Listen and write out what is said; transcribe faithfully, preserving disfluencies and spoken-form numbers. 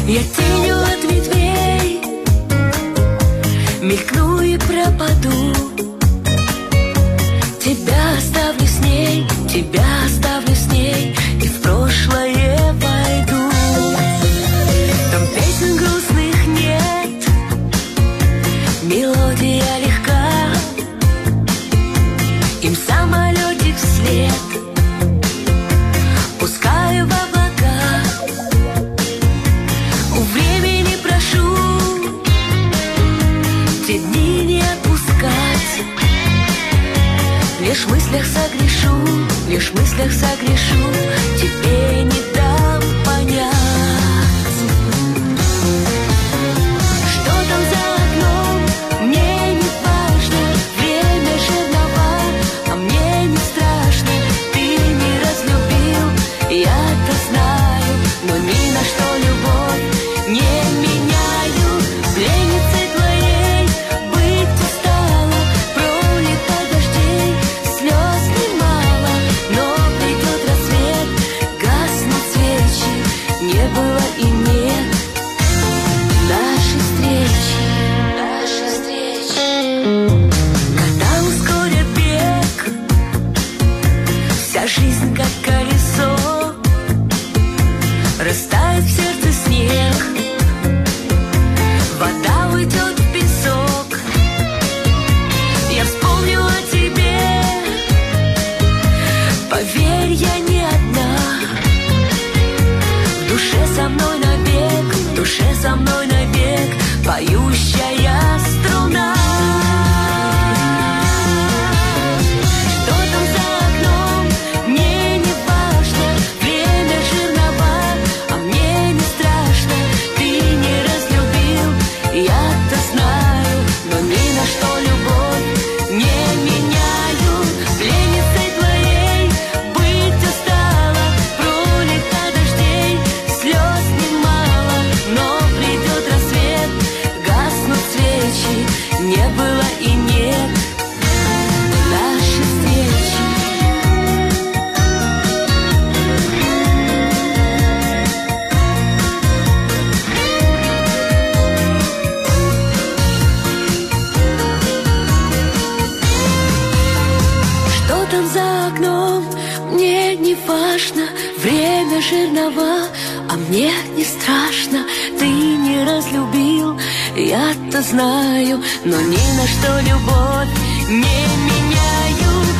Я тенью от ветвей мелькну и пропаду. Тебя оставлю с ней, тебя оставлю с ней, и в прошлое войду. Там песен грустных нет, мелодия легка, им самолетик вслед пускаю в облака. У времени прошу те дни не отпускать. Лишь в мыслях согрешу, лишь в мыслях согрешу, тебе не дам понять. Что там за окном, мне не важно, время жернова, а мне не страшно. Ты не разлюбил, я-то знаю, но ни на что любовь не меняю. Пленницей твоей быть устала, пролетать дождей, слез немало, но придет рассвет, гаснут свечи, не было и нет нашей встречи, нашей встречи. Когда ускорят бег, вся жизнь как колесо, растает в сердце снег, вода уйдет в песок. Я вспомню о тебе, поверь, я не одна. В душе со мной навек, в душе со мной навек поющая струна. Что там за окном, мне не важно, время жернова, а мне не страшно. Ты не разлюбил, я-то знаю, но ни на что любовь не меняю. Пленницей твоей быть устала, пролетать дождей, слез немало, но придет рассвет, гаснут свечи, не было и нет нашей встречи. Что там за окном, мне не важно, время жернова, а мне не страшно. Ты не разлюбил, я-то знаю, но ни на что любовь не меняю.